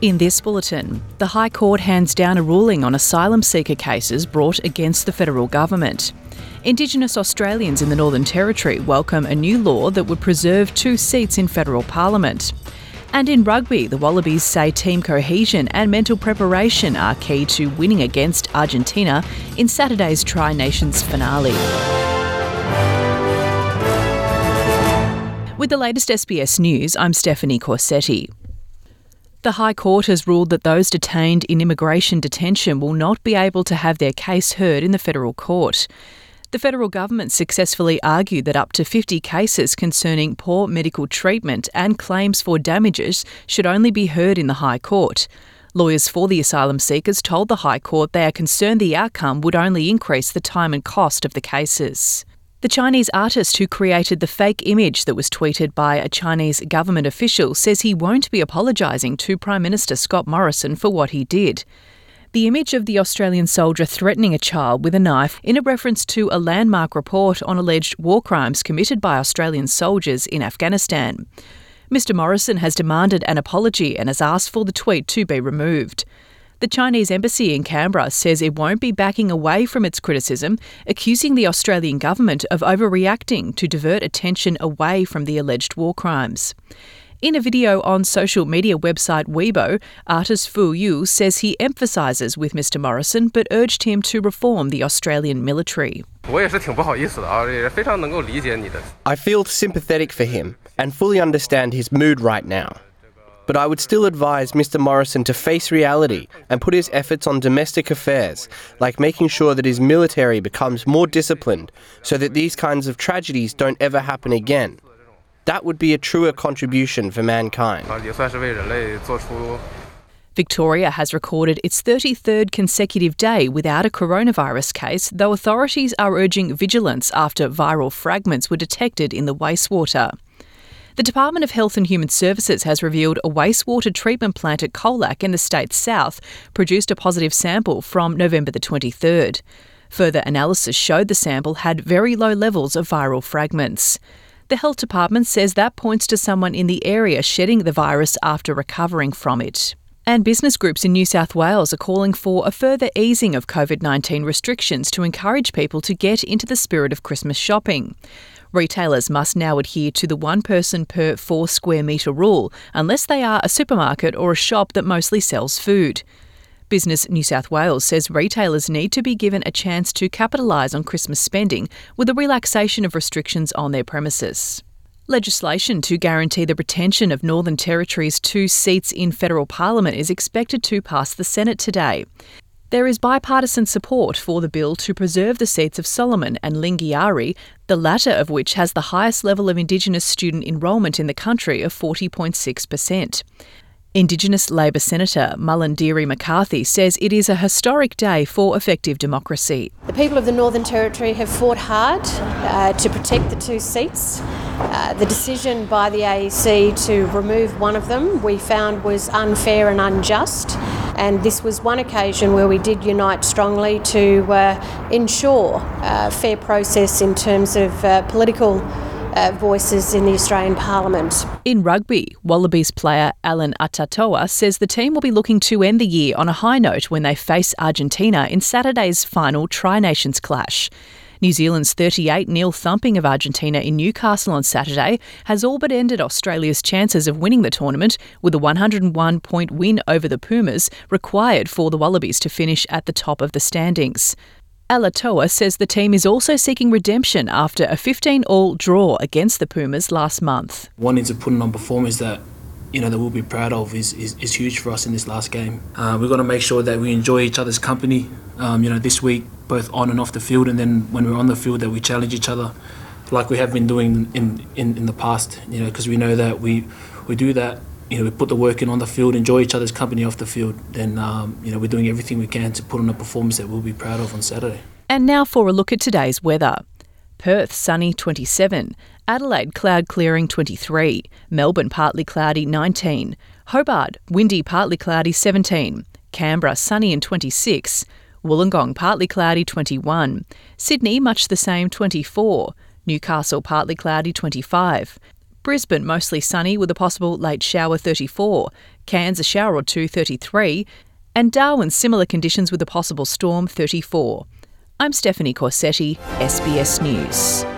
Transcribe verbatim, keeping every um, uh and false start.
In this bulletin, the High Court hands down a ruling on asylum seeker cases brought against the federal government. Indigenous Australians in the Northern Territory welcome a new law that would preserve two seats in federal parliament. And in rugby, the Wallabies say team cohesion and mental preparation are key to winning against Argentina in Saturday's Tri-Nations finale. With the latest S B S News, I'm Stephanie Corsetti. The High Court has ruled that those detained in immigration detention will not be able to have their case heard in the federal court. The federal government successfully argued that up to fifty cases concerning poor medical treatment and claims for damages should only be heard in the High Court. Lawyers for the asylum seekers told the High Court they are concerned the outcome would only increase the time and cost of the cases. The Chinese artist who created the fake image that was tweeted by a Chinese government official says he won't be apologising to Prime Minister Scott Morrison for what he did. The image of the Australian soldier threatening a child with a knife in a reference to a landmark report on alleged war crimes committed by Australian soldiers in Afghanistan. Mister Morrison has demanded an apology and has asked for the tweet to be removed. The Chinese embassy in Canberra says it won't be backing away from its criticism, accusing the Australian government of overreacting to divert attention away from the alleged war crimes. In a video on social media website Weibo, artist Fu Yu says he emphasises with Mister Morrison but urged him to reform the Australian military. I feel sympathetic for him and fully understand his mood right now. But I would still advise Mister Morrison to face reality and put his efforts on domestic affairs, like making sure that his military becomes more disciplined so that these kinds of tragedies don't ever happen again. That would be a truer contribution for mankind. Victoria has recorded its thirty-third consecutive day without a coronavirus case, though authorities are urging vigilance after viral fragments were detected in the wastewater. The Department of Health and Human Services has revealed a wastewater treatment plant at Colac in the state's south produced a positive sample from November the twenty-third. Further analysis showed the sample had very low levels of viral fragments. The Health Department says that points to someone in the area shedding the virus after recovering from it. And business groups in New South Wales are calling for a further easing of COVID nineteen restrictions to encourage people to get into the spirit of Christmas shopping. Retailers must now adhere to the one person per four square metre rule, unless they are a supermarket or a shop that mostly sells food. Business New South Wales says retailers need to be given a chance to capitalise on Christmas spending with a relaxation of restrictions on their premises. Legislation to guarantee the retention of Northern Territory's two seats in federal parliament is expected to pass the Senate today. There is bipartisan support for the bill to preserve the seats of Solomon and Lingiari, the latter of which has the highest level of Indigenous student enrolment in the country of forty point six percent. Indigenous Labor Senator Mullindiri McCarthy says it is a historic day for effective democracy. The people of the Northern Territory have fought hard uh, to protect the two seats. Uh, the decision by the A E C to remove one of them we found was unfair and unjust, and this was one occasion where we did unite strongly to uh, ensure a fair process in terms of uh, political Uh, voices in the Australian Parliament. In rugby, Wallabies player Alan Atatoa says the team will be looking to end the year on a high note when they face Argentina in Saturday's final Tri-Nations clash. New Zealand's thirty-eight nil thumping of Argentina in Newcastle on Saturday has all but ended Australia's chances of winning the tournament, with a one hundred one point win over the Pumas required for the Wallabies to finish at the top of the standings. Alatoa says the team is also seeking redemption after a fifteen all draw against the Pumas last month. Wanting to put on performance that, you know, that we'll be proud of is, is, is huge for us in this last game. Uh, we've got to make sure that we enjoy each other's company, um, you know, this week, both on and off the field, and then when we're on the field that we challenge each other like we have been doing in, in, in the past, you know, because we know that we, we do that. You know, we put the work in on the field, enjoy each other's company off the field, then, um, you know, we're doing everything we can to put on a performance that we'll be proud of on Saturday. And now for a look at today's weather. Perth, sunny, twenty-seven. Adelaide, cloud clearing, twenty-three. Melbourne, partly cloudy, nineteen. Hobart, windy, partly cloudy, seventeen. Canberra, sunny and twenty-six. Wollongong, partly cloudy, twenty-one. Sydney, much the same, twenty-four. Newcastle, partly cloudy, twenty-five. Brisbane, mostly sunny with a possible late shower, thirty-four. Cairns, a shower or two, thirty-three. And Darwin, similar conditions with a possible storm, thirty-four. I'm Stephanie Corsetti, S B S News.